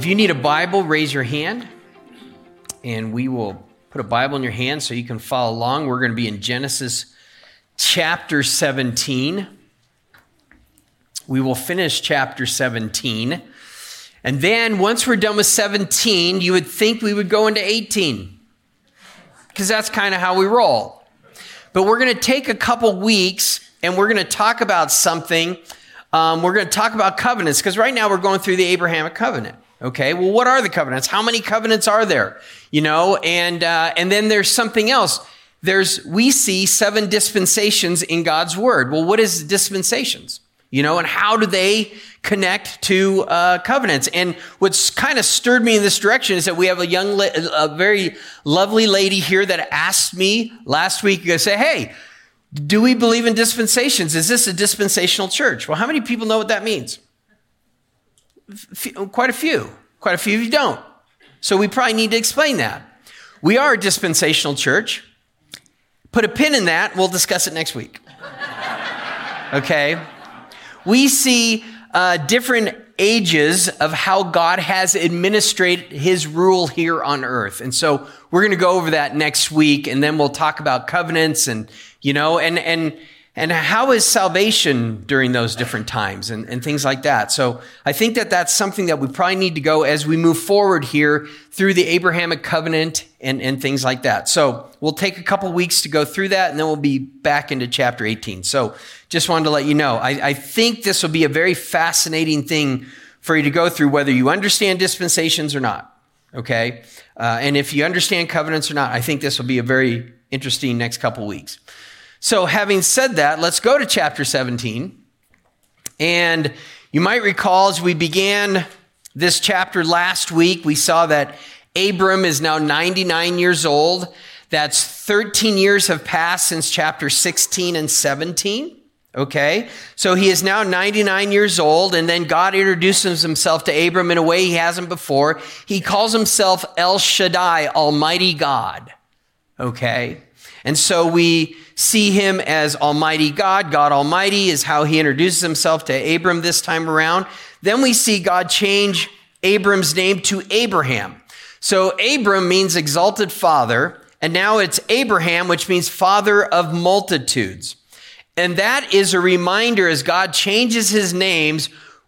If you need a Bible, raise your hand, and we will put a Bible in your hand so you can follow along. We're going to be in Genesis chapter 17. We will finish chapter 17. And then once we're done with 17, you would think we would go into 18, because that's kind of how we roll. But we're going to take a couple weeks, and we're going to talk about something. We're going to talk about covenants, because right now we're going through the Abrahamic covenant. Okay, well, what are the covenants? How many covenants are there? And then there's something else. We see 7 dispensations in God's word. Well, what is dispensations? And how do they connect to covenants? And what's kind of stirred me in this direction is that we have a very lovely lady here that asked me last week to say, hey, do we believe in dispensations? Is this a dispensational church? Well, how many people know what that means? Quite a few of you don't. So we probably need to explain that. We are a dispensational church. Put a pin in that. We'll discuss it next week. Okay. We see different ages of how God has administrated his rule here on earth. And so we're going to go over that next week, and then we'll talk about covenants and how is salvation during those different times and things like that. So I think that that's something that we probably need to go as we move forward here through the Abrahamic covenant and things like that. So we'll take a couple weeks to go through that, and then we'll be back into chapter 18. So just wanted to let you know, I think this will be a very fascinating thing for you to go through, whether you understand dispensations or not. Okay. And if you understand covenants or not, I think this will be a very interesting next couple weeks. So having said that, let's go to chapter 17. And you might recall as we began this chapter last week, we saw that Abram is now 99 years old. That's 13 years have passed since chapter 16 and 17. Okay, so he is now 99 years old, and then God introduces himself to Abram in a way he hasn't before. He calls himself El Shaddai, Almighty God. Okay, and so we see him as Almighty God. God Almighty is how he introduces himself to Abram this time around. Then we see God change Abram's name to Abraham. So Abram means exalted father, and now it's Abraham, which means father of multitudes. And that is a reminder as God changes his names,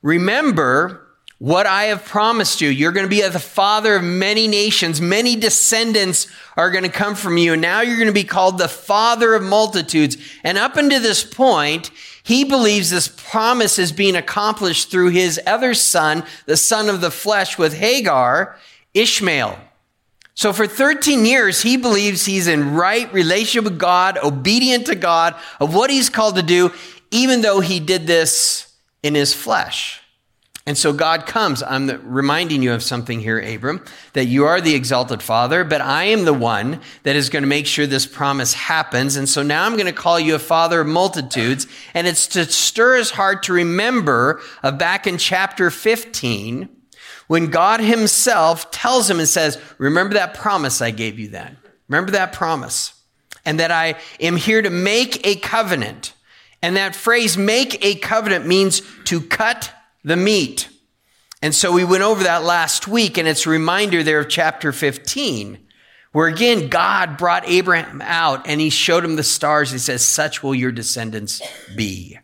remember what I have promised you. You're going to be the father of many nations. Many descendants are going to come from you. And now you're going to be called the father of multitudes. And up until this point, he believes this promise is being accomplished through his other son, the son of the flesh with Hagar, Ishmael. So for 13 years, he believes he's in right relationship with God, obedient to God, of what he's called to do, even though he did this in his flesh. And so God comes. I'm reminding you of something here, Abram, that you are the exalted father, but I am the one that is going to make sure this promise happens. And so now I'm going to call you a father of multitudes. And it's to stir his heart to remember back in chapter 15, when God himself tells him and says, remember that promise I gave you then. Remember that promise. And that I am here to make a covenant. And that phrase, make a covenant, means to cut the meat. And so we went over that last week, and it's a reminder there of chapter 15, where again, God brought Abraham out and he showed him the stars. He says, such will your descendants be.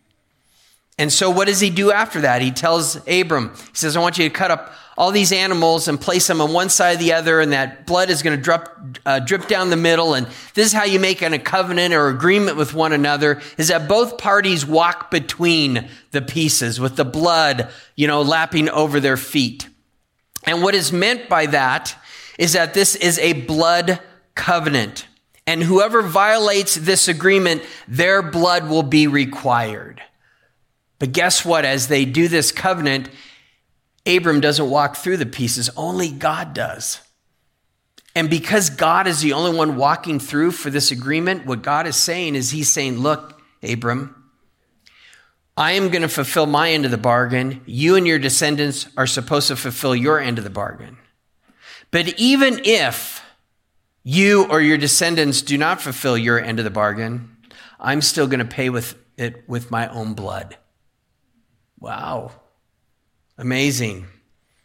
And so what does he do after that? He tells Abram, he says, I want you to cut up all these animals and place them on one side or the other, and that blood is going to drip down the middle. And this is how you make a covenant or agreement with one another, is that both parties walk between the pieces with the blood, lapping over their feet. And what is meant by that is that this is a blood covenant. And whoever violates this agreement, their blood will be required. But guess what? As they do this covenant, Abram doesn't walk through the pieces. Only God does. And because God is the only one walking through for this agreement, what God is saying is he's saying, look, Abram, I am going to fulfill my end of the bargain. You and your descendants are supposed to fulfill your end of the bargain. But even if you or your descendants do not fulfill your end of the bargain, I'm still going to pay with it with my own blood. Wow. Amazing.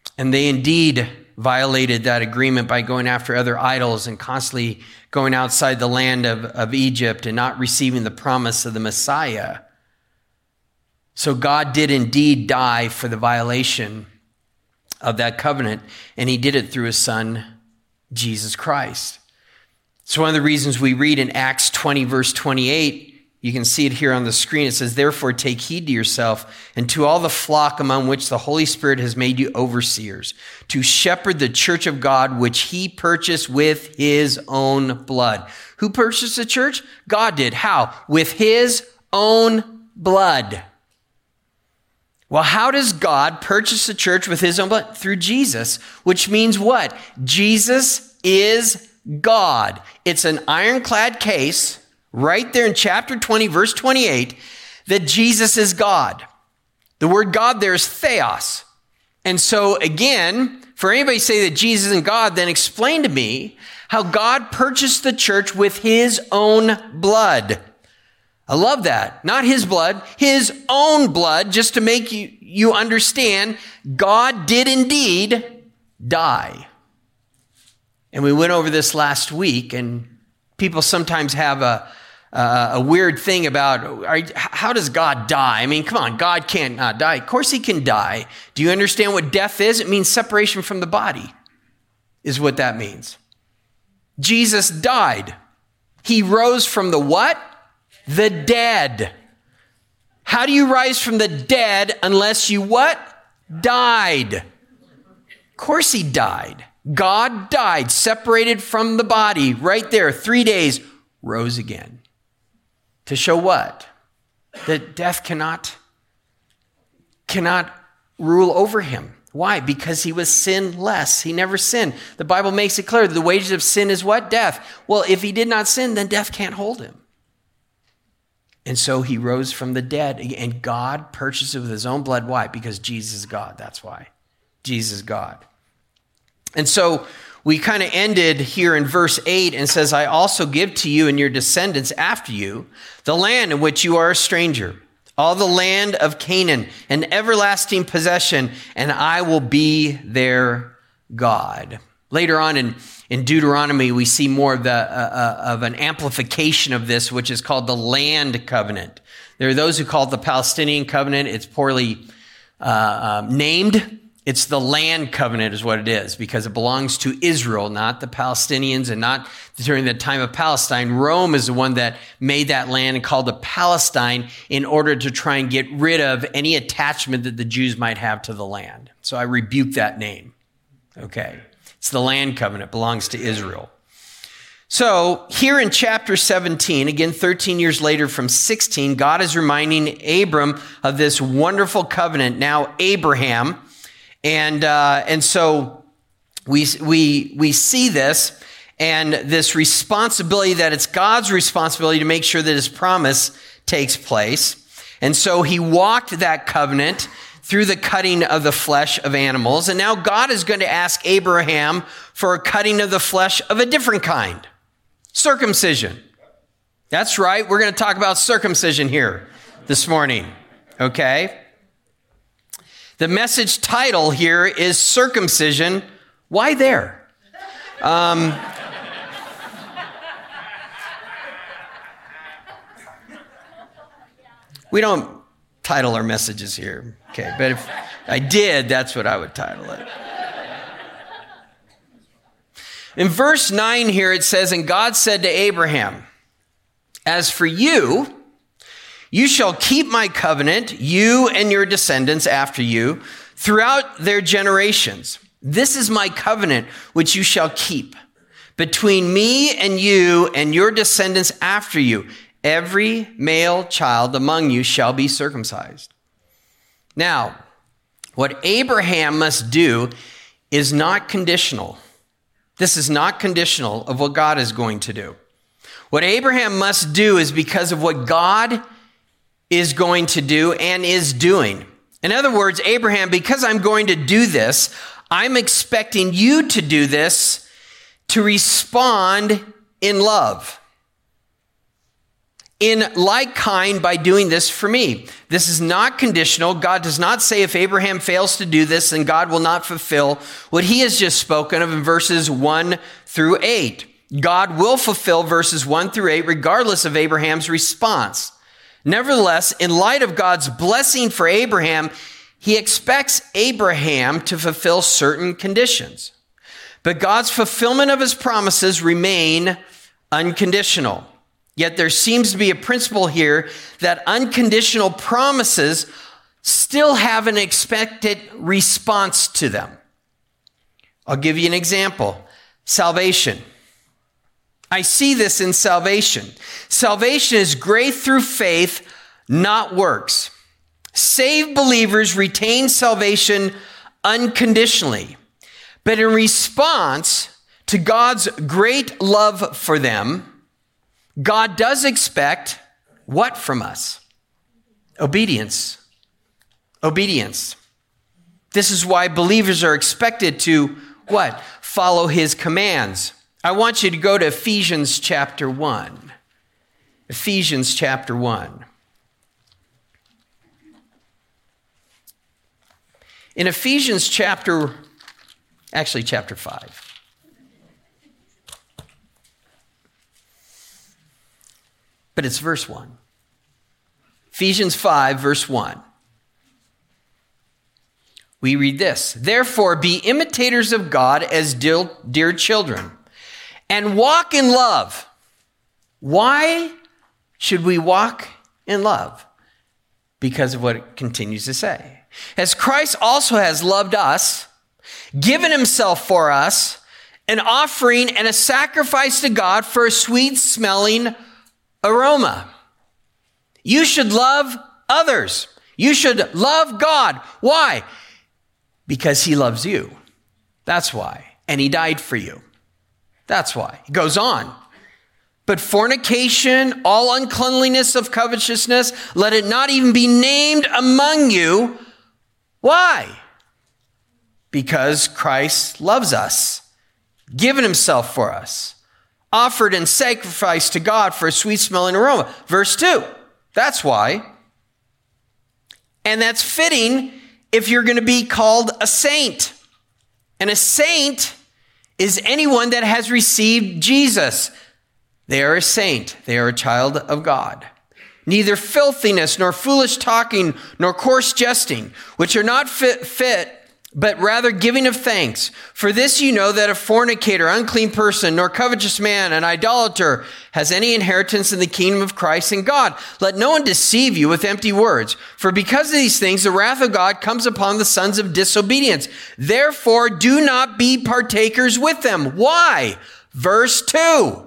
And they indeed violated that agreement by going after other idols and constantly going outside the land of Egypt and not receiving the promise of the Messiah. So God did indeed die for the violation of that covenant, and he did it through his son, Jesus Christ. So one of the reasons we read in Acts 20, verse 28, you can see it here on the screen. It says, "Therefore take heed to yourself and to all the flock among which the Holy Spirit has made you overseers, to shepherd the church of God, which he purchased with his own blood." Who purchased the church? God did. How? With his own blood. Well, how does God purchase the church with his own blood? Through Jesus, which means what? Jesus is God. It's an ironclad case right there in chapter 20, verse 28, that Jesus is God. The word God there is theos. And so again, for anybody to say that Jesus isn't God, then explain to me how God purchased the church with his own blood. I love that. Not his blood, his own blood, just to make you understand God did indeed die. And we went over this last week, and people sometimes have a weird thing about, how does God die? I mean, come on, God can't not die. Of course he can die. Do you understand what death is? It means separation from the body, is what that means. Jesus died. He rose from the what? The dead. How do you rise from the dead unless you what? Died. Of course he died. God died, separated from the body, right there, 3 days, rose again. To show what? That death cannot rule over him. Why? Because he was sinless. He never sinned. The Bible makes it clear that the wages of sin is what? Death. Well, if he did not sin, then death can't hold him. And so he rose from the dead, and God purchased it with his own blood. Why? Because Jesus is God. That's why. Jesus is God. And so we kind of ended here in verse 8 and says, "I also give to you and your descendants after you the land in which you are a stranger, all the land of Canaan, an everlasting possession, and I will be their God." Later on in Deuteronomy, we see more of an amplification of this, which is called the land covenant. There are those who call it the Palestinian covenant. It's poorly named. It's the land covenant is what it is, because it belongs to Israel, not the Palestinians, and not during the time of Palestine. Rome is the one that made that land and called it Palestine in order to try and get rid of any attachment that the Jews might have to the land. So I rebuke that name. Okay. It's the land covenant, belongs to Israel. So here in chapter 17, again, 13 years later from 16, God is reminding Abram of this wonderful covenant. Now Abraham, and so we see this and this responsibility that it's God's responsibility to make sure that his promise takes place. And so he walked that covenant through the cutting of the flesh of animals. And now God is going to ask Abraham for a cutting of the flesh of a different kind. Circumcision. That's right. We're going to talk about circumcision here this morning. Okay? The message title here is Circumcision. Why there? We don't title our messages here. Okay, but if I did, that's what I would title it. In verse 9 here it says, "And God said to Abraham, as for you, you shall keep my covenant, you and your descendants after you, throughout their generations. This is my covenant which you shall keep between me and you and your descendants after you. Every male child among you shall be circumcised." Now, what Abraham must do is not conditional. This is not conditional of what God is going to do. What Abraham must do is because of what God is going to do and is doing. In other words, Abraham, because I'm going to do this, I'm expecting you to do this to respond in love. in like kind by doing this for me. This is not conditional. God does not say if Abraham fails to do this, then God will not fulfill what he has just spoken of in verses 1 through 8. God will fulfill verses 1 through 8 regardless of Abraham's response. Nevertheless, in light of God's blessing for Abraham, he expects Abraham to fulfill certain conditions. But God's fulfillment of his promises remain unconditional. Yet there seems to be a principle here that unconditional promises still have an expected response to them. I'll give you an example. Salvation. I see this in salvation. Salvation is grace through faith, not works. Saved believers retain salvation unconditionally. But in response to God's great love for them, God does expect what from us? Obedience. Obedience. This is why believers are expected to what? Follow his commands. I want you to go to Ephesians chapter 1. Ephesians chapter 1. In Ephesians chapter 5. But it's verse 1. Ephesians 5, verse 1. We read this. Therefore, be imitators of God as dear children, and walk in love. Why should we walk in love? Because of what it continues to say. As Christ also has loved us, given himself for us, an offering and a sacrifice to God for a sweet-smelling aroma. You should love others. You should love God. Why? Because he loves you. That's why. And he died for you. That's why. He goes on. But fornication, all uncleanliness of covetousness, let it not even be named among you. Why? Because Christ loves us, given himself for us, offered and sacrificed to God for a sweet-smelling aroma. Verse 2, that's why. And that's fitting if you're going to be called a saint. And a saint is anyone that has received Jesus. They are a saint. They are a child of God. Neither filthiness, nor foolish talking, nor coarse jesting, which are not fit, but rather giving of thanks. For this you know that a fornicator, unclean person, nor covetous man, an idolater, has any inheritance in the kingdom of Christ and God. Let no one deceive you with empty words. For because of these things, the wrath of God comes upon the sons of disobedience. Therefore, do not be partakers with them. Why? Verse 2.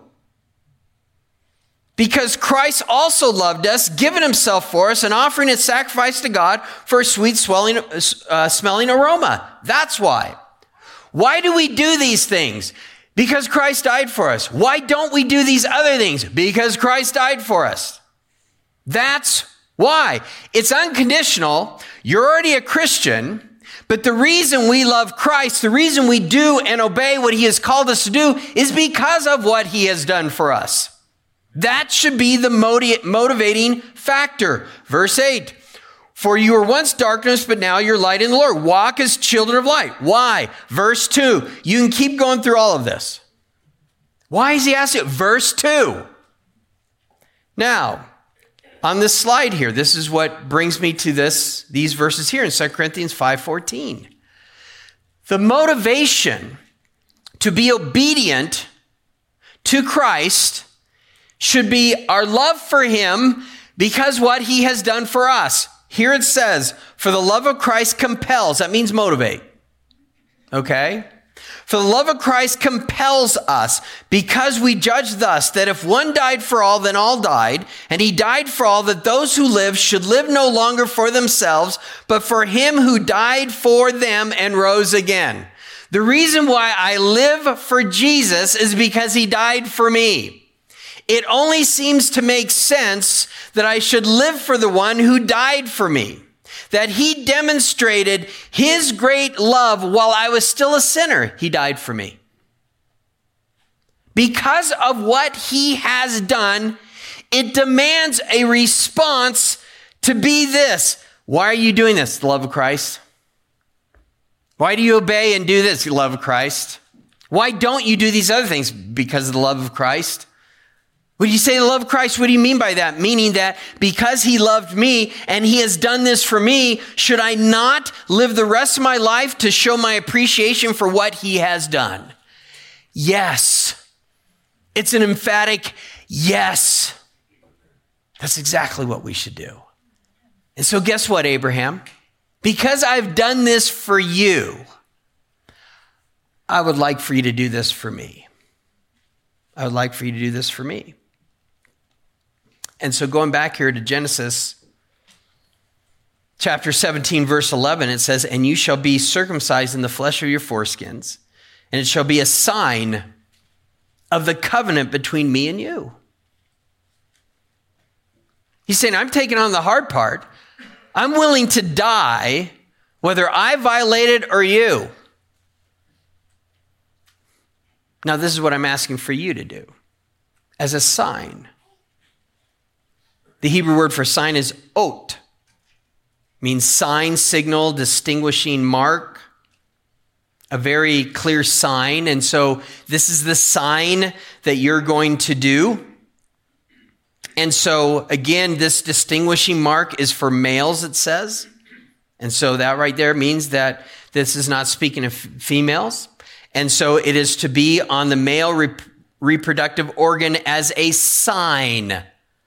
Because Christ also loved us, given himself for us, and offering a sacrifice to God for a sweet smelling aroma. That's why. Why do we do these things? Because Christ died for us. Why don't we do these other things? Because Christ died for us. That's why. It's unconditional. You're already a Christian, but the reason we love Christ, the reason we do and obey what he has called us to do is because of what he has done for us. That should be the motivating factor. Verse 8, for you were once darkness, but now you're light in the Lord. Walk as children of light. Why? Verse 2, you can keep going through all of this. Why is he asking? Verse 2. Now, on this slide here, this is what brings me to these verses here in 2 Corinthians 5:14. The motivation to be obedient to Christ should be our love for him because what he has done for us. Here it says, for the love of Christ compels. That means motivate. Okay? For the love of Christ compels us because we judge thus that if one died for all, then all died. And he died for all, that those who live should live no longer for themselves, but for him who died for them and rose again. The reason why I live for Jesus is because he died for me. It only seems to make sense that I should live for the one who died for me, that he demonstrated his great love while I was still a sinner. He died for me. Because of what he has done, it demands a response to be this. Why are you doing this? The love of Christ. Why do you obey and do this? The love of Christ. Why don't you do these other things? Because of the love of Christ. When you say the love of Christ, what do you mean by that? Meaning that because he loved me and he has done this for me, should I not live the rest of my life to show my appreciation for what he has done? Yes. It's an emphatic yes. That's exactly what we should do. And so guess what, Abraham? Because I've done this for you, I would like for you to do this for me. I would like for you to do this for me. And so going back here to Genesis chapter 17, verse 11, it says, and you shall be circumcised in the flesh of your foreskins, and it shall be a sign of the covenant between me and you. He's saying, I'm taking on the hard part. I'm willing to die whether I violated or you. Now, this is what I'm asking for you to do as a sign. The Hebrew word for sign is ot. Means sign, signal, distinguishing mark, a very clear sign. And so this is the sign that you're going to do. And so again, this distinguishing mark is for males, it says. And so that right there means that this is not speaking of females. And so it is to be on the male reproductive organ as a sign.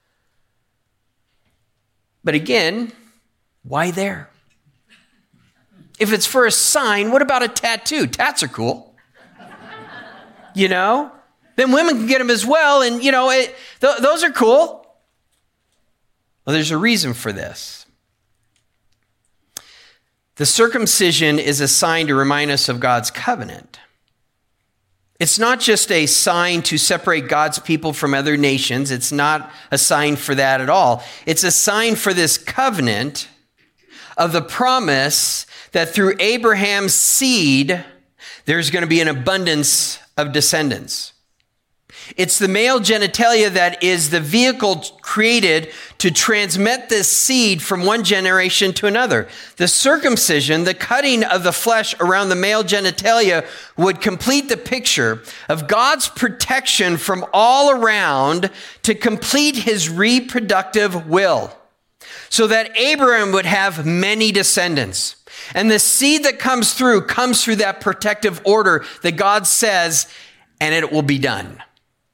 But again, why there? If it's for a sign, what about a tattoo? Tats are cool. You know? Then women can get them as well, and you know, those are cool. Well, there's a reason for this. The circumcision is a sign to remind us of God's covenant. It's not just a sign to separate God's people from other nations. It's not a sign for that at all. It's a sign for this covenant of the promise that through Abraham's seed, there's going to be an abundance of descendants. It's the male genitalia that is the vehicle created to transmit this seed from one generation to another. The circumcision, the cutting of the flesh around the male genitalia, would complete the picture of God's protection from all around to complete his reproductive will, so that Abraham would have many descendants. And the seed that comes through that protective order that God says, and it will be done.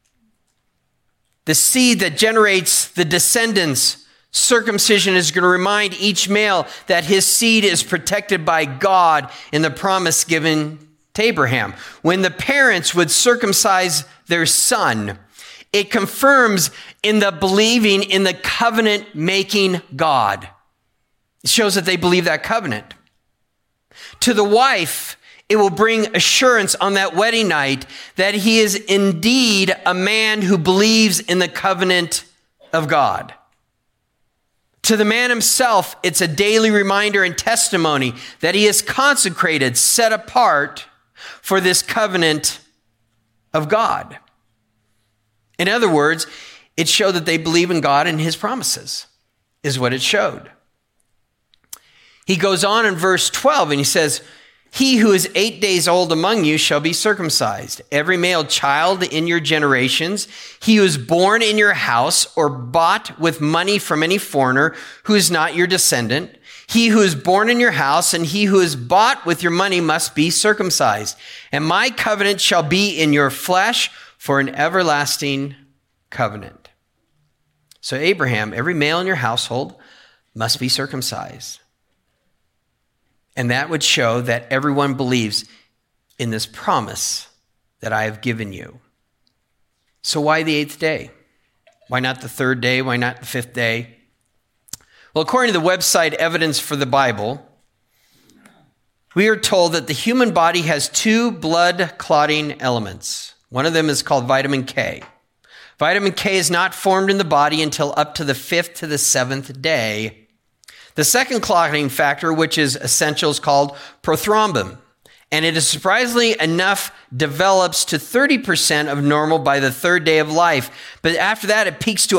The seed that generates the descendants, circumcision is going to remind each male that his seed is protected by God in the promise given to Abraham. When the parents would circumcise their son, it confirms in the believing in the covenant-making God. It shows that they believe that covenant. To the wife, it will bring assurance on that wedding night that he is indeed a man who believes in the covenant of God. To the man himself, it's a daily reminder and testimony that he is consecrated, set apart for this covenant of God. In other words, it showed that they believe in God and his promises, is what it showed. He goes on in verse 12 and he says, he who is 8 days old among you shall be circumcised. Every male child in your generations, he who is born in your house or bought with money from any foreigner who is not your descendant, he who is born in your house and he who is bought with your money must be circumcised. And my covenant shall be in your flesh for an everlasting covenant. So Abraham, every male in your household must be circumcised. And that would show that everyone believes in this promise that I have given you. So why the 8th day? Why not the 3rd day? Why not the 5th day? Well, according to the website Evidence for the Bible, we are told that the human body has 2 blood clotting elements. One of them is called vitamin K. Vitamin K is not formed in the body until up to the 5th to the 7th day. The second clotting factor, which is essential, is called prothrombin. And it is surprisingly enough develops to 30% of normal by the third day of life. But after that, it peaks to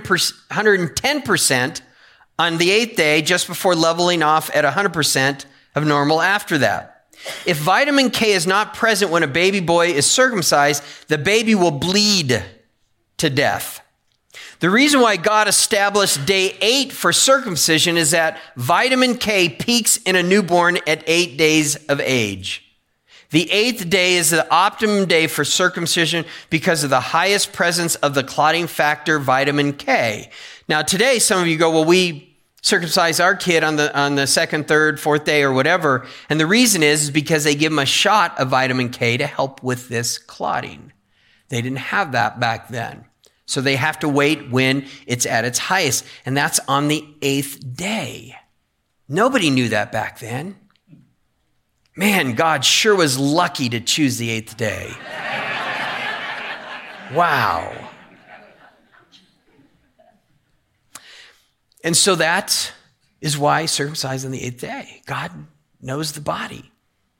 110% on the eighth day, just before leveling off at 100% of normal after that. If vitamin K is not present when a baby boy is circumcised, the baby will bleed to death. The reason why God established day 8 for circumcision is that vitamin K peaks in a newborn at 8 days of age. The 8th day is the optimum day for circumcision because of the highest presence of the clotting factor vitamin K. Now today, some of you go, well, we circumcise our kid on the second, third, fourth day or whatever. And the reason is because they give them a shot of vitamin K to help with this clotting. They didn't have that back then. So they have to wait when it's at its highest. And that's on the 8th day. Nobody knew that back then. Man, God sure was lucky to choose the 8th day. Wow. And so that is why circumcised on the 8th day. God knows the body.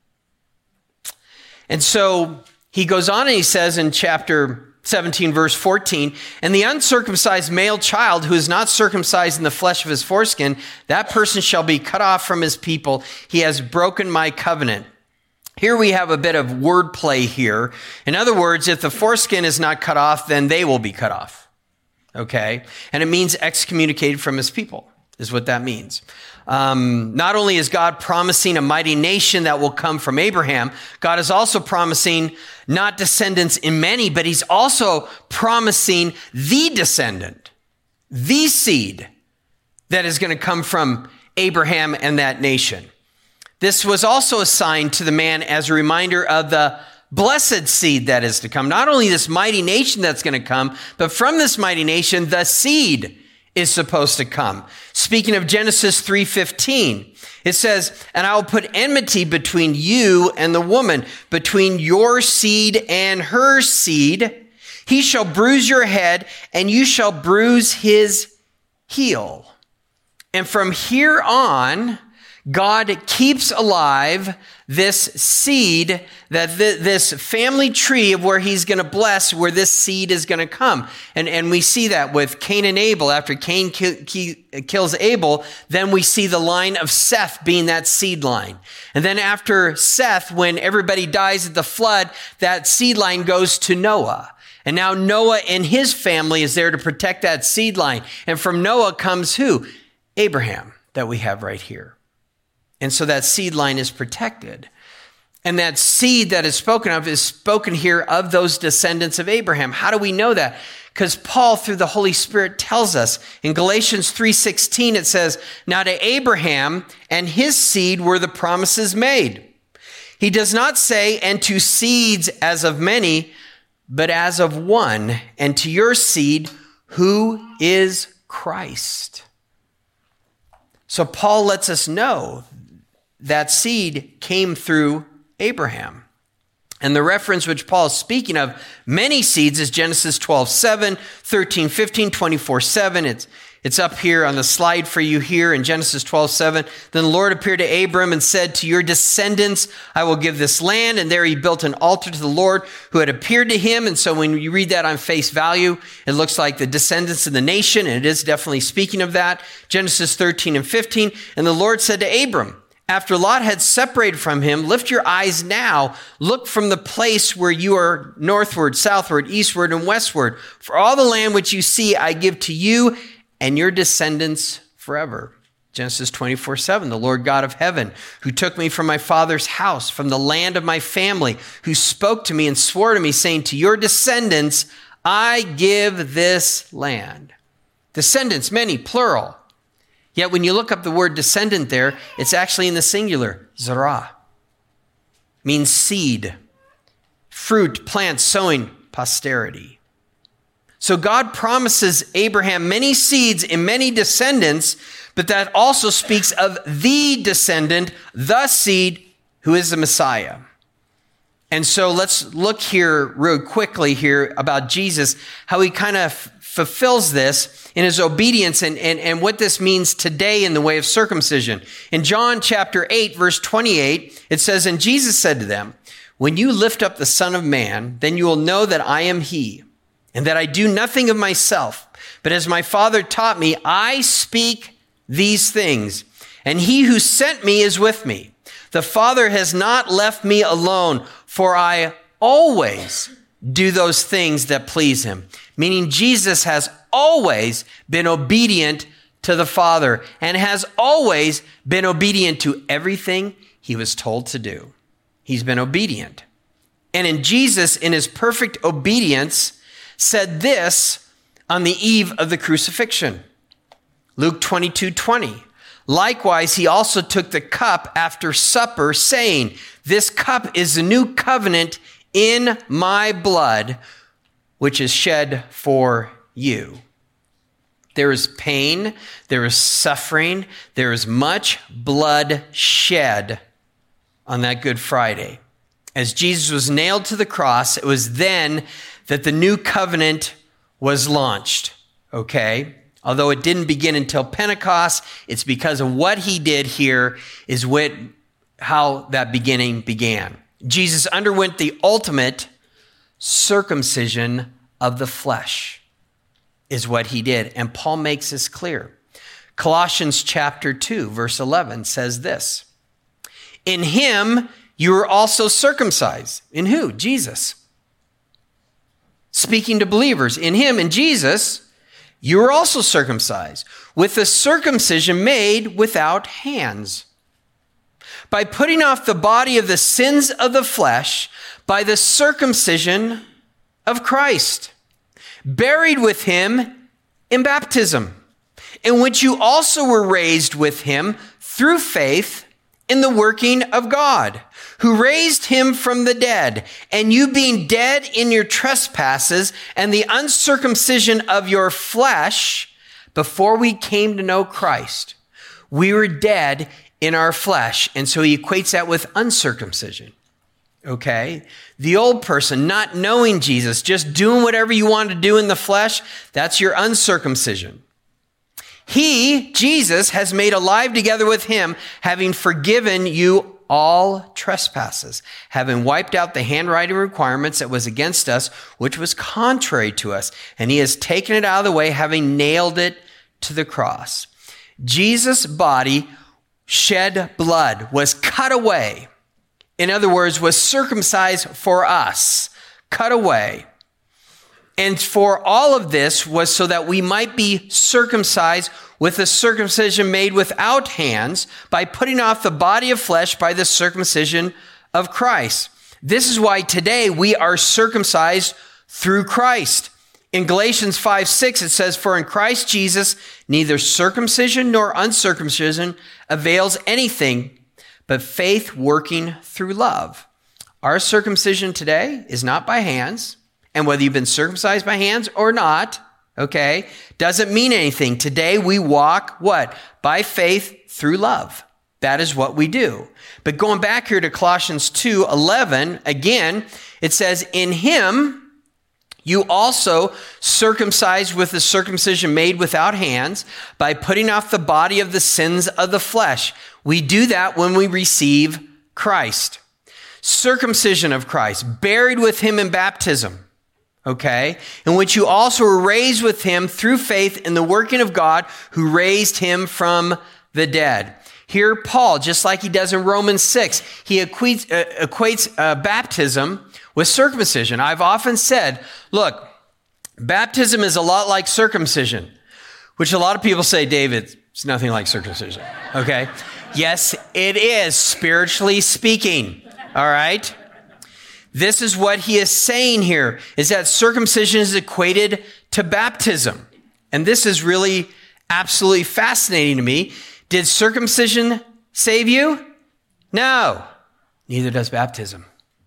And so he goes on and he says in chapter 17, verse 14, and the uncircumcised male child who is not circumcised in the flesh of his foreskin, that person shall be cut off from his people. He has broken my covenant. Here we have a bit of wordplay here. In other words, if the foreskin is not cut off, then they will be cut off. Okay? And it means excommunicated from his people, is what that means. Not only is God promising a mighty nation that will come from Abraham, God is also promising not descendants in many, but he's also promising the descendant, the seed that is going to come from Abraham and that nation. This was also a sign to the man as a reminder of the blessed seed that is to come. Not only this mighty nation that's going to come, but from this mighty nation, the seed is supposed to come. Speaking of Genesis 3:15, it says, and I will put enmity between you and the woman, between your seed and her seed. He shall bruise your head, and you shall bruise his heel. And from here on, God keeps alive this seed, that this family tree of where he's going to bless, where this seed is going to come. And we see that with Cain and Abel. After Cain kills Abel, then we see the line of Seth being that seed line. And then after Seth, when everybody dies at the flood, that seed line goes to Noah. And now Noah and his family is there to protect that seed line. And from Noah comes who? Abraham, that we have right here. And so that seed line is protected. And that seed that is spoken of is spoken here of those descendants of Abraham. How do we know that? Because Paul, through the Holy Spirit, tells us. In Galatians 3:16, it says, now to Abraham and his seed were the promises made. He does not say, and to seeds as of many, but as of one, and to your seed, who is Christ. So Paul lets us know that seed came through Abraham. And the reference which Paul is speaking of, many seeds, is Genesis 12:7, 13:15, 24:7. It's up here on the slide for you here in Genesis 12:7. Then the Lord appeared to Abram and said, to your descendants I will give this land. And there he built an altar to the Lord who had appeared to him. And so when you read that on face value, it looks like the descendants of the nation. And it is definitely speaking of that. Genesis 13 and 15. And the Lord said to Abram, after Lot had separated from him, lift your eyes now, look from the place where you are northward, southward, eastward, and westward. For all the land which you see, I give to you and your descendants forever. Genesis 24:7, the Lord God of heaven, who took me from my father's house, from the land of my family, who spoke to me and swore to me, saying, to your descendants, I give this land. Descendants, many, plural. Yet when you look up the word descendant there, it's actually in the singular, zerah. Means seed, fruit, plant, sowing, posterity. So God promises Abraham many seeds and many descendants, but that also speaks of the descendant, the seed, who is the Messiah. And so let's look here real quickly here about Jesus, how he kind of fulfills this in his obedience and what this means today in the way of circumcision. In John chapter 8, verse 28, it says, "And Jesus said to them, 'When you lift up the Son of Man, then you will know that I am he, and that I do nothing of myself, but as my Father taught me, I speak these things. And he who sent me is with me. The Father has not left me alone, for I always do those things that please him.'" Meaning Jesus has always been obedient to the Father and has always been obedient to everything he was told to do. He's been obedient. And in Jesus, in his perfect obedience, said this on the eve of the crucifixion. Luke 22:20. "Likewise, he also took the cup after supper, saying, 'This cup is the new covenant in my blood, which is shed for you.'" There is pain, there is suffering, there is much blood shed on that Good Friday. As Jesus was nailed to the cross, it was then that the new covenant was launched, okay? Although it didn't begin until Pentecost, it's because of what he did here is how that beginning began. Jesus underwent the ultimate circumcision of the flesh, is what he did. And Paul makes this clear. Colossians chapter 2, verse 11 says this, "In him you were also circumcised." In who? Jesus. Speaking to believers, in him, in Jesus, you were also circumcised with a circumcision made without hands, by putting off the body of the sins of the flesh by the circumcision of Christ, buried with him in baptism, in which you also were raised with him through faith in the working of God, who raised him from the dead, and you being dead in your trespasses and the uncircumcision of your flesh, before we came to know Christ. We were dead in our flesh. And so he equates that with uncircumcision. Okay? The old person, not knowing Jesus, just doing whatever you want to do in the flesh, that's your uncircumcision. He, Jesus, has made alive together with him, having forgiven you all trespasses, having wiped out the handwriting requirements that was against us, which was contrary to us. And he has taken it out of the way, having nailed it to the cross. Jesus' body shed blood, was cut away. In other words, was circumcised for us, cut away. And for all of this was so that we might be circumcised with a circumcision made without hands, by putting off the body of flesh by the circumcision of Christ. This is why today we are circumcised through Christ. In Galatians 5:6, it says, "For in Christ Jesus, neither circumcision nor uncircumcision avails anything, but faith working through love." Our circumcision today is not by hands. And whether you've been circumcised by hands or not, okay, doesn't mean anything. Today we walk, what? By faith through love. That is what we do. But going back here to Colossians 2:11, again, it says, "In him you also circumcised with the circumcision made without hands, by putting off the body of the sins of the flesh." We do that when we receive Christ. Circumcision of Christ, buried with him in baptism. Okay, in which you also were raised with him through faith in the working of God, who raised him from the dead. Here, Paul, just like he does in Romans 6, he equates baptism with circumcision. I've often said, look, baptism is a lot like circumcision, which a lot of people say, David, it's nothing like circumcision. Okay, yes, it is, spiritually speaking. All right. This is what he is saying here, is that circumcision is equated to baptism. And this is really absolutely fascinating to me. Did circumcision save you? No. Neither does baptism.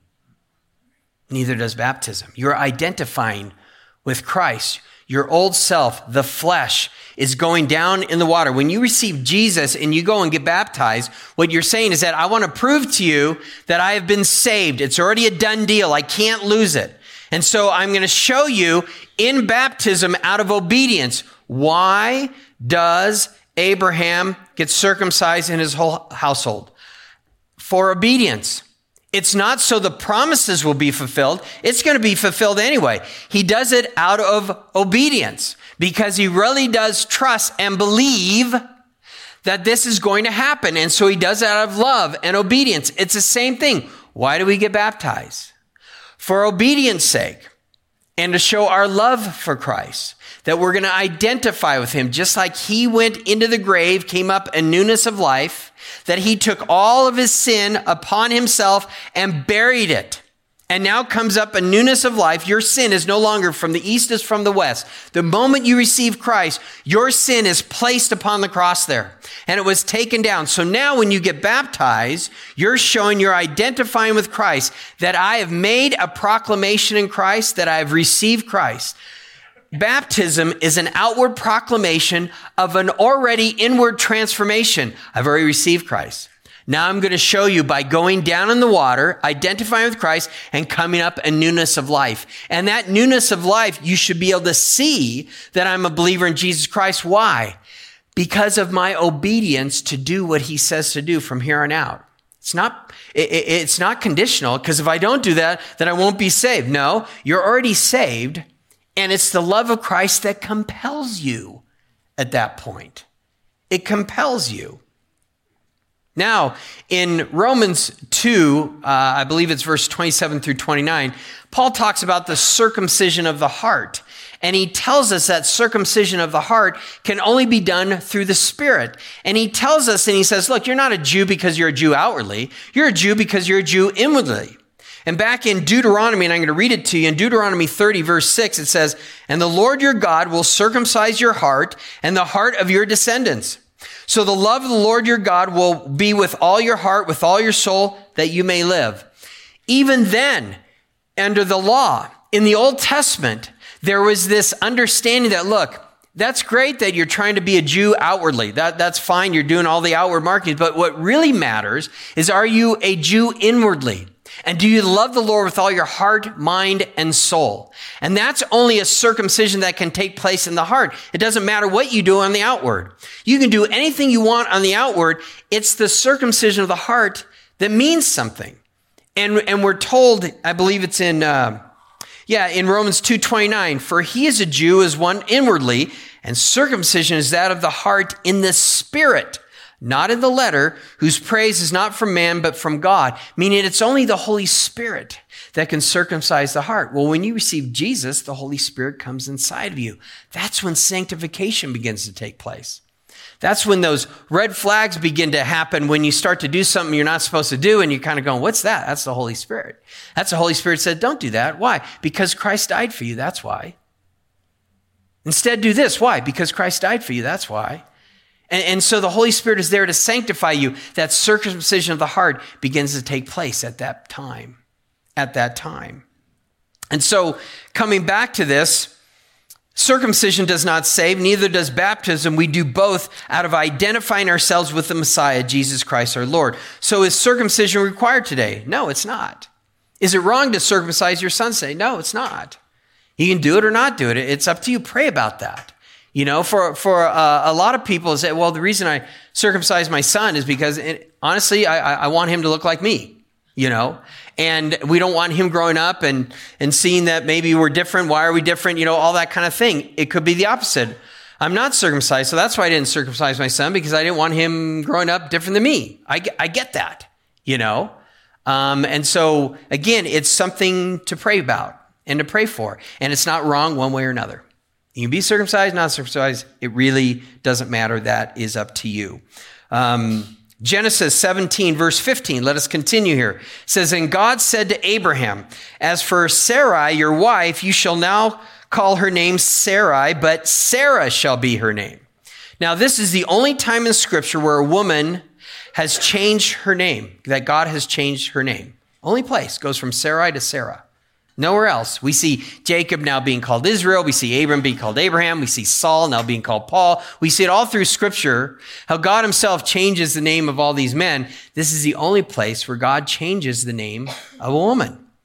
Neither does baptism. You're identifying with Christ. Your old self, the flesh, is going down in the water. When you receive Jesus and you go and get baptized, what you're saying is that I want to prove to you that I have been saved. It's already a done deal. I can't lose it. And so I'm going to show you in baptism out of obedience. Why does Abraham get circumcised in his whole household? For obedience. It's not so the promises will be fulfilled. It's going to be fulfilled anyway. He does it out of obedience because he really does trust and believe that this is going to happen. And so he does it out of love and obedience. It's the same thing. Why do we get baptized? For obedience sake and to show our love for Christ, that we're going to identify with him just like he went into the grave, came up in newness of life, that he took all of his sin upon himself and buried it. And now comes up a newness of life. Your sin is no longer from the east as from the west. The moment you receive Christ, your sin is placed upon the cross there. And it was taken down. So now when you get baptized, you're showing you're identifying with Christ, that I have made a proclamation in Christ, that I have received Christ. Baptism is an outward proclamation of an already inward transformation. I've already received Christ. Now I'm going to show you by going down in the water, identifying with Christ, and coming up a newness of life. And that newness of life, you should be able to see that I'm a believer in Jesus Christ. Why? Because of my obedience to do what he says to do from here on out. It's not conditional, because if I don't do that, then I won't be saved. No, you're already saved, and it's the love of Christ that compels you at that point. It compels you. Now, in Romans 2, I believe it's verse 27 through 29, Paul talks about the circumcision of the heart. And he tells us that circumcision of the heart can only be done through the Spirit. And he tells us, and he says, look, you're not a Jew because you're a Jew outwardly. You're a Jew because you're a Jew inwardly. And back in Deuteronomy, and I'm going to read it to you, in Deuteronomy 30, verse 6, it says, and the Lord your God will circumcise your heart and the heart of your descendants. So the love of the Lord your God will be with all your heart, with all your soul, that you may live. Even then, under the law, in the Old Testament, there was this understanding that, look, that's great that you're trying to be a Jew outwardly. That's fine. You're doing all the outward markings. But what really matters is, are you a Jew inwardly? And do you love the Lord with all your heart, mind, and soul? And that's only a circumcision that can take place in the heart. It doesn't matter what you do on the outward. You can do anything you want on the outward. It's the circumcision of the heart that means something. And we're told, I believe it's in Romans 2:29, for he is a Jew as one inwardly, and circumcision is that of the heart in the spirit, not in the letter, whose praise is not from man, but from God. Meaning it's only the Holy Spirit that can circumcise the heart. Well, when you receive Jesus, the Holy Spirit comes inside of you. That's when sanctification begins to take place. That's when those red flags begin to happen, when you start to do something you're not supposed to do, and you're kind of going, what's that? That's the Holy Spirit. That's the Holy Spirit said, don't do that. Why? Because Christ died for you. That's why. Instead, do this. Why? Because Christ died for you. That's why. And so the Holy Spirit is there to sanctify you. That circumcision of the heart begins to take place at that time. And so coming back to this, circumcision does not save, neither does baptism. We do both out of identifying ourselves with the Messiah, Jesus Christ our Lord. So is circumcision required today? No, it's not. Is it wrong to circumcise your son today? No, it's not. You can do it or not do it. It's up to you. Pray about that. You know, for a lot of people say, well, the reason I circumcise my son is because, honestly, I want him to look like me, you know, and we don't want him growing up and seeing that maybe we're different. Why are we different? You know, all that kind of thing. It could be the opposite. I'm not circumcised, so that's why I didn't circumcise my son, because I didn't want him growing up different than me. I get that, you know. And so, again, it's something to pray about and to pray for. And it's not wrong one way or another. You can be circumcised, not circumcised. It really doesn't matter. That is up to you. Genesis 17, verse 15. Let us continue here. It says, and God said to Abraham, as for Sarai, your wife, you shall now call her name Sarai, but Sarah shall be her name. Now, this is the only time in Scripture where a woman has changed her name, that God has changed her name. Only place goes from Sarai to Sarah. Nowhere else. We see Jacob now being called Israel. We see Abram being called Abraham. We see Saul now being called Paul. We see it all through Scripture, how God himself changes the name of all these men. This is the only place where God changes the name of a woman.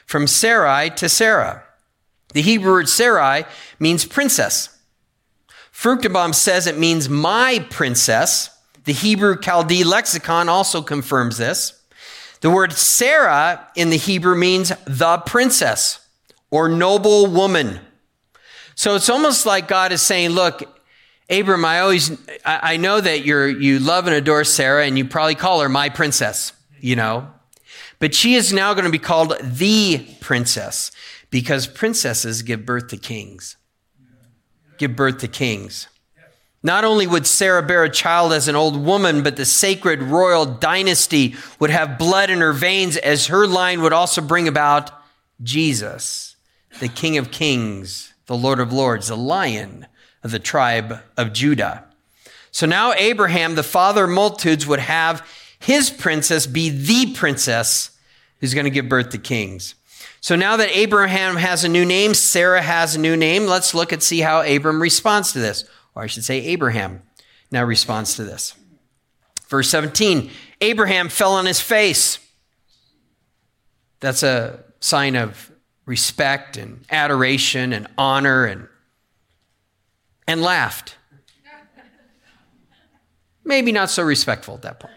from Sarai to Sarah. The Hebrew word Sarai means princess. Fruchtenbaum says it means my princess. The Hebrew Chaldee lexicon also confirms this. The word Sarah in the Hebrew means the princess or noble woman. So it's almost like God is saying, look, Abram, I know that you love and adore Sarah, and you probably call her my princess, but she is now going to be called the princess, because princesses give birth to kings. Give birth to kings. Not only would Sarah bear a child as an old woman, but the sacred royal dynasty would have blood in her veins, as her line would also bring about Jesus, the King of Kings, the Lord of Lords, the Lion of the tribe of Judah. So now Abraham, the father of multitudes, would have his princess be the princess who's going to give birth to kings. So now that Abraham has a new name, Sarah has a new name, let's look and see how Abram responds to this. Or I should say Abraham now responds to this. Verse 17, Abraham fell on his face. That's a sign of respect and adoration and honor, and laughed. Maybe not so respectful at that point.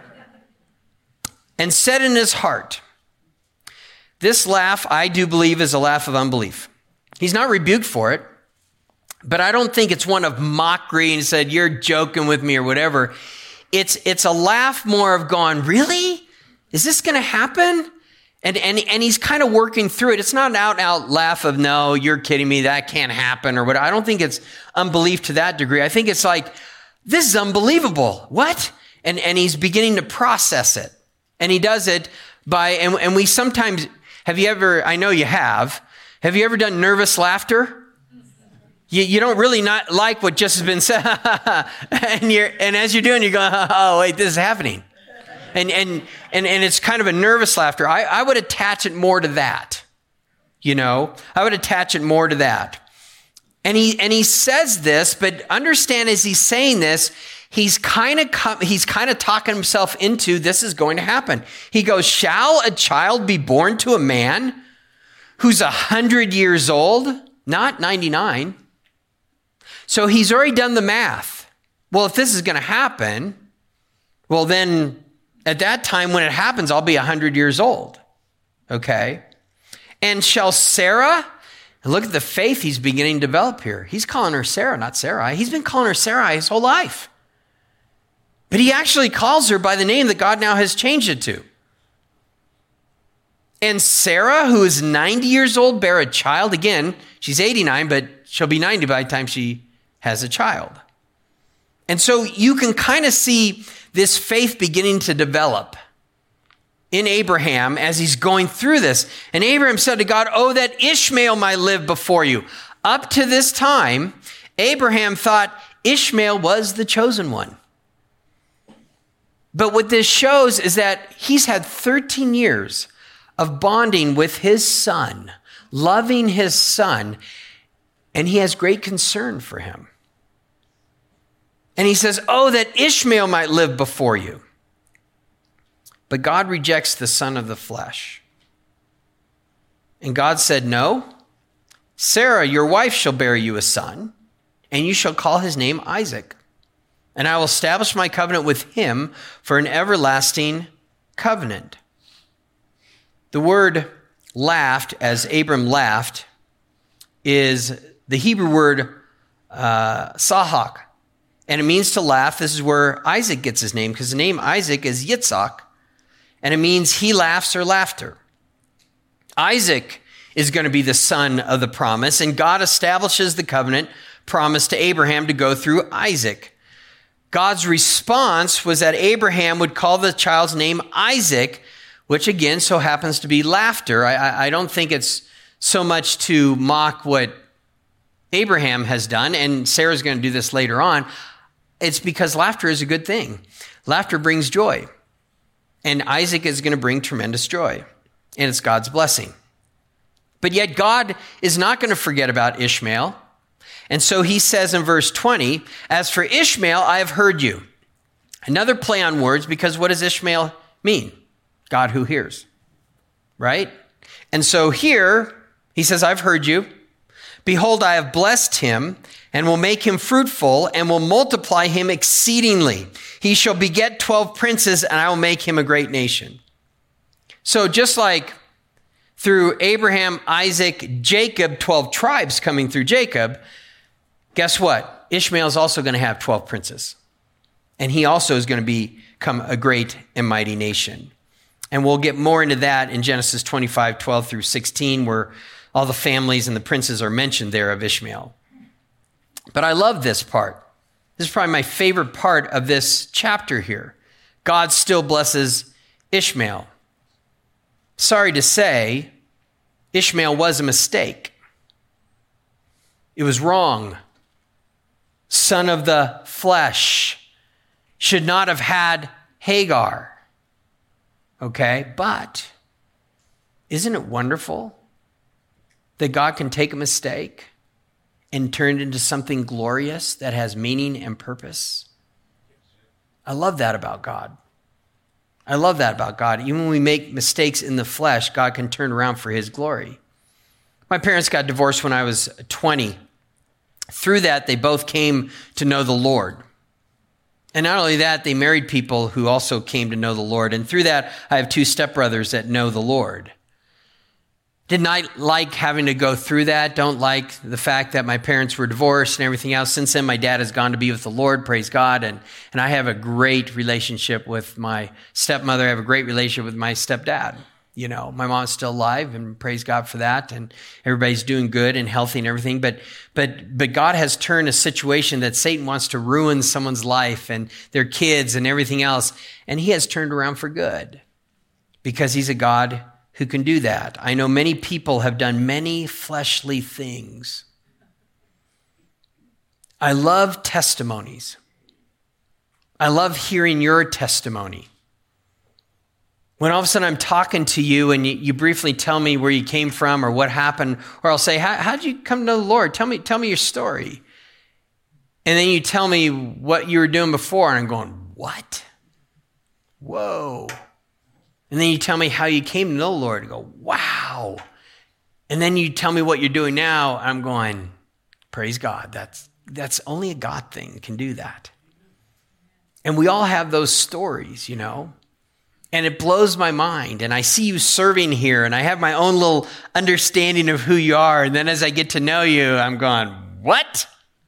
And said in his heart, this laugh, I do believe, is a laugh of unbelief. He's not rebuked for it, but I don't think it's one of mockery and said, you're joking with me or whatever. It's a laugh more of going, really? Is this going to happen? And he's kind of working through it. It's not an out laugh of, no, you're kidding me, that can't happen or what. I don't think it's unbelief to that degree. I think it's like, this is unbelievable. What? And he's beginning to process it. And he does it by, and we sometimes, have you ever, I know you have you ever done nervous laughter? You don't really not like what just has been said. and as you're doing, you go, oh, wait, this is happening. And it's kind of a nervous laughter. I would attach it more to that. I would attach it more to that. And he says this, but understand as he's saying this, he's kind of talking himself into this is going to happen. He goes, shall a child be born to a man who's 100 years old, not 99? So he's already done the math. Well, if this is going to happen, well, then at that time when it happens, I'll be 100 years old. Okay? And shall Sarah, and look at the faith he's beginning to develop here. He's calling her Sarah, not Sarai. He's been calling her Sarai his whole life. But he actually calls her by the name that God now has changed it to. And Sarah, who is 90 years old, bear a child. Again, she's 89, but she'll be 90 by the time she has a child. And so you can kind of see this faith beginning to develop in Abraham as he's going through this. And Abraham said to God, oh, that Ishmael might live before you. Up to this time, Abraham thought Ishmael was the chosen one. But what this shows is that he's had 13 years of bonding with his son, loving his son, and he has great concern for him. And he says, oh, that Ishmael might live before you. But God rejects the son of the flesh. And God said, no, Sarah, your wife, shall bear you a son, and you shall call his name Isaac. And I will establish my covenant with him for an everlasting covenant. The word laughed, as Abram laughed, is the Hebrew word sahak. And it means to laugh. This is where Isaac gets his name, because the name Isaac is Yitzhak, and it means he laughs or laughter. Isaac is going to be the son of the promise, and God establishes the covenant promise to Abraham to go through Isaac. God's response was that Abraham would call the child's name Isaac, which again so happens to be laughter. I don't think it's so much to mock what Abraham has done, and Sarah's going to do this later on. It's because laughter is a good thing. Laughter brings joy. And Isaac is going to bring tremendous joy. And it's God's blessing. But yet God is not going to forget about Ishmael. And so he says in verse 20, as for Ishmael, I have heard you. Another play on words, because what does Ishmael mean? God who hears. Right? And so here, he says, I've heard you. Behold, I have blessed him and will make him fruitful and will multiply him exceedingly. He shall beget 12 princes and I will make him a great nation. So just like through Abraham, Isaac, Jacob, 12 tribes coming through Jacob, guess what? Ishmael is also going to have 12 princes. And he also is going to become a great and mighty nation. And we'll get more into that in Genesis 25, 12 through 16, where all the families and the princes are mentioned there of Ishmael. But I love this part. This is probably my favorite part of this chapter here. God still blesses Ishmael. Sorry to say, Ishmael was a mistake. It was wrong. Son of the flesh should not have had Hagar. Okay, but isn't it wonderful that God can take a mistake and turn it into something glorious that has meaning and purpose? I love that about God. I love that about God. Even when we make mistakes in the flesh, God can turn around for his glory. My parents got divorced when I was 20. Through that, they both came to know the Lord. And not only that, they married people who also came to know the Lord. And through that, I have 2 stepbrothers that know the Lord. Did not like having to go through that. Don't like the fact that my parents were divorced and everything else. Since then, my dad has gone to be with the Lord, praise God. And I have a great relationship with my stepmother. I have a great relationship with my stepdad. You know, my mom's still alive, and praise God for that. And everybody's doing good and healthy and everything. But God has turned a situation that Satan wants to ruin someone's life and their kids and everything else. And he has turned around for good because he's a God who can do that. I know many people have done many fleshly things. I love testimonies. I love hearing your testimony. When all of a sudden I'm talking to you and you briefly tell me where you came from or what happened, or I'll say, how did you come to know the Lord? Tell me your story. And then you tell me what you were doing before, and I'm going, what? Whoa. And then you tell me how you came to know the Lord. I go, wow. And then you tell me what you're doing now. I'm going, praise God. That's only a God thing can do that. And we all have those stories, you know. And it blows my mind. And I see you serving here, and I have my own little understanding of who you are. And then as I get to know you, I'm going, what?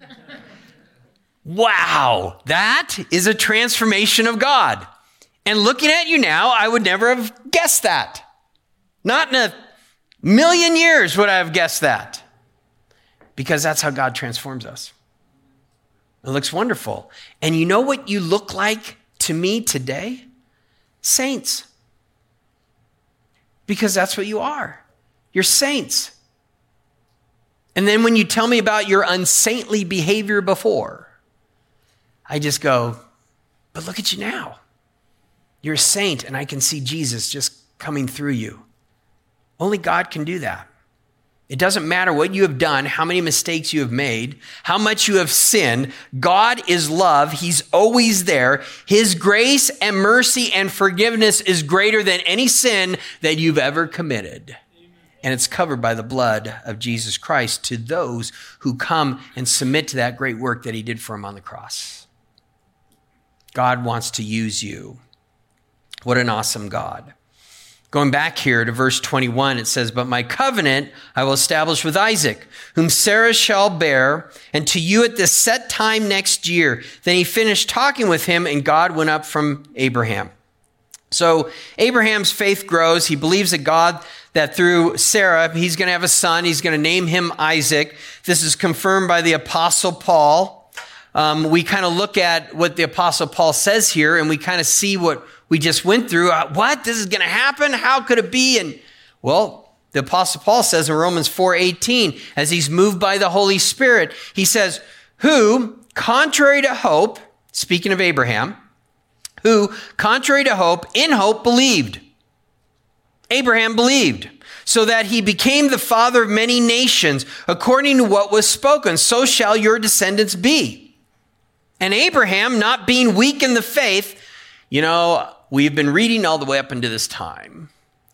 Wow, that is a transformation of God. And looking at you now, I would never have guessed that. Not in a million years would I have guessed that. Because that's how God transforms us. It looks wonderful. And you know what you look like to me today? Saints. Because that's what you are. You're saints. And then when you tell me about your unsaintly behavior before, I just go, but look at you now. You're a saint, and I can see Jesus just coming through you. Only God can do that. It doesn't matter what you have done, how many mistakes you have made, how much you have sinned. God is love. He's always there. His grace and mercy and forgiveness is greater than any sin that you've ever committed. And it's covered by the blood of Jesus Christ to those who come and submit to that great work that he did for him on the cross. God wants to use you. What an awesome God. Going back here to verse 21, it says, but my covenant I will establish with Isaac, whom Sarah shall bear, and to you at this set time next year. Then he finished talking with him, and God went up from Abraham. So Abraham's faith grows. He believes that God, that through Sarah, he's going to have a son. He's going to name him Isaac. This is confirmed by the Apostle Paul. We kind of look at what the Apostle Paul says here, and we kind of see what we just went through. What? This is going to happen? How could it be? And well, the Apostle Paul says in Romans 4:18, as he's moved by the Holy Spirit, he says, who, contrary to hope, speaking of Abraham, who, contrary to hope, in hope believed. Abraham believed, so that he became the father of many nations, according to what was spoken, so shall your descendants be. And Abraham, not being weak in the faith, you know, we've been reading all the way up into this time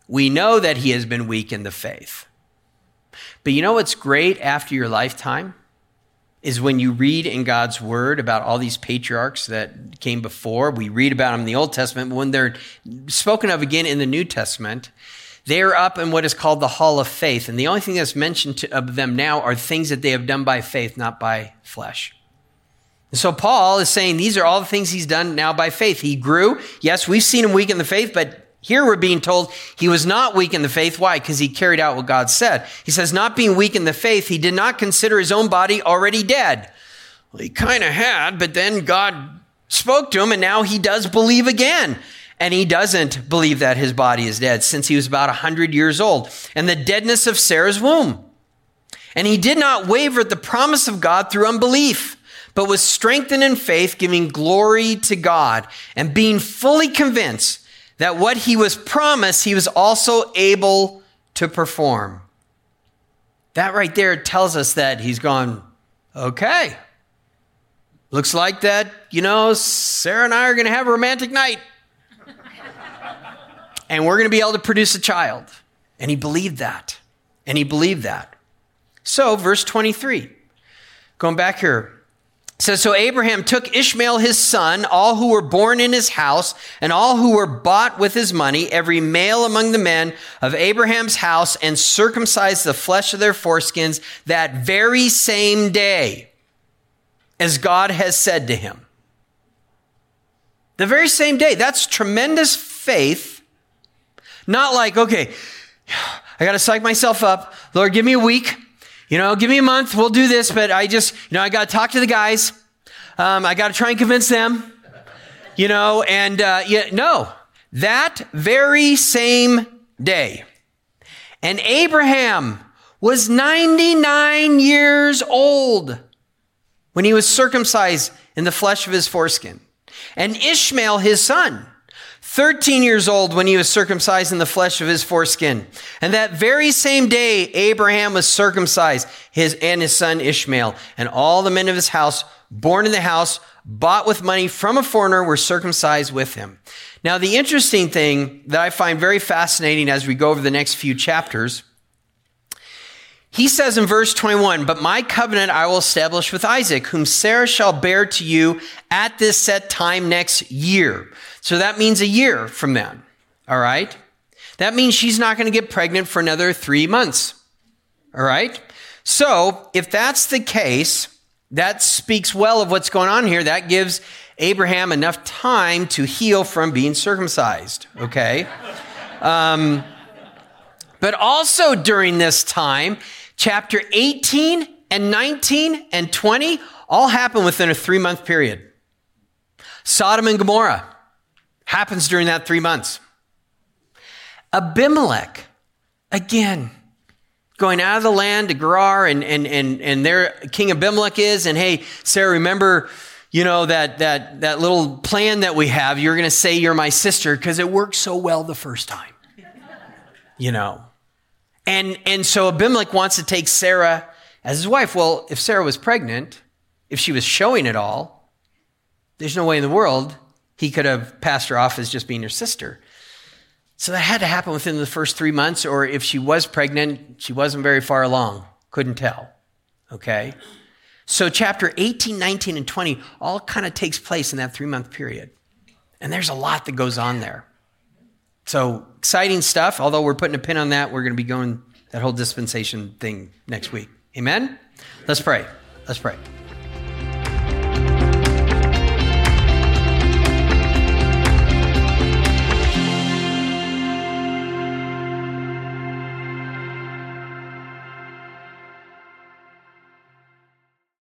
we know that he has been weak in the faith. But you know what's great after your lifetime? Is when you read in God's word about all these patriarchs that came before. We read about them in the Old Testament, but when they're spoken of again in the New Testament, they're up in what is called the Hall of Faith. And the only thing that's mentioned of them now are things that they have done by faith, not by flesh. And so Paul is saying these are all the things he's done now by faith. He grew. Yes, we've seen him weak in the faith, but here we're being told he was not weak in the faith. Why? Because he carried out what God said. He says, not being weak in the faith, he did not consider his own body already dead. Well, he kind of had, but then God spoke to him, and now he does believe again. And he doesn't believe that his body is dead since he was about 100 years old, and the deadness of Sarah's womb. And he did not waver at the promise of God through unbelief, but was strengthened in faith, giving glory to God, and being fully convinced that what he was promised, he was also able to perform. That right there tells us that he's gone, okay, looks like that, Sarah and I are going to have a romantic night. And we're going to be able to produce a child. And he believed that. So, verse 23, going back here. Says, so Abraham took Ishmael his son, all who were born in his house, and all who were bought with his money, every male among the men of Abraham's house, and circumcised the flesh of their foreskins that very same day, as God has said to him. The very same day. That's tremendous faith. Not like, okay, I got to psych myself up. Lord, give me a week. Give me a month. We'll do this. But I just, I got to talk to the guys. I got to try and convince them, no, that very same day. And Abraham was 99 years old when he was circumcised in the flesh of his foreskin. And Ishmael, his son, 13 years old when he was circumcised in the flesh of his foreskin. And that very same day, Abraham was circumcised, his son Ishmael, and all the men of his house, born in the house, bought with money from a foreigner, were circumcised with him. Now, the interesting thing that I find very fascinating as we go over the next few chapters, he says in verse 21, but my covenant I will establish with Isaac, whom Sarah shall bear to you at this set time next year. So that means a year from then, all right? That means she's not going to get pregnant for another 3 months, all right? So if that's the case, that speaks well of what's going on here. That gives Abraham enough time to heal from being circumcised, okay? But also during this time, chapter 18 and 19 and 20 all happen within a 3-month period. Sodom and Gomorrah happens during that 3 months. Abimelech, again, going out of the land to Gerar, and there King Abimelech is, and hey, Sarah, remember, that little plan that we have, you're going to say you're my sister because it worked so well the first time, And so Abimelech wants to take Sarah as his wife. Well, if Sarah was pregnant, if she was showing it all, there's no way in the world he could have passed her off as just being her sister. So that had to happen within the first 3 months, or if she was pregnant, she wasn't very far along. Couldn't tell, okay? So chapter 18, 19, and 20 all kind of takes place in that 3-month period. And there's a lot that goes on there. So exciting stuff. Although we're putting a pin on that, we're going to be going that whole dispensation thing next week. Amen? Let's pray.